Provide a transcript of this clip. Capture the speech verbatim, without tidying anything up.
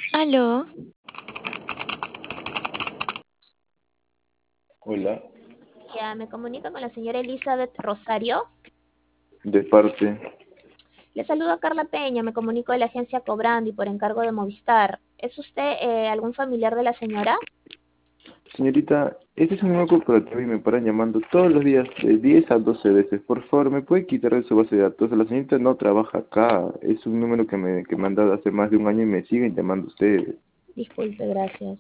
Aló, Hola, Ya me comunico con la señora Elizabeth Rosario. de parte. Le saludo a Carla Peña, me comunico de la agencia Cobrandi por encargo de Movistar. ¿Es usted eh, algún familiar de la señora? Señorita, este es un nuevo corporativo y me paran llamando todos los días de diez a doce veces. Por favor, ¿me puede quitar de su base de datos? La señorita no trabaja acá. Es un número que me, que me han dado hace más de un año y me siguen llamando ustedes. Disculpe, gracias.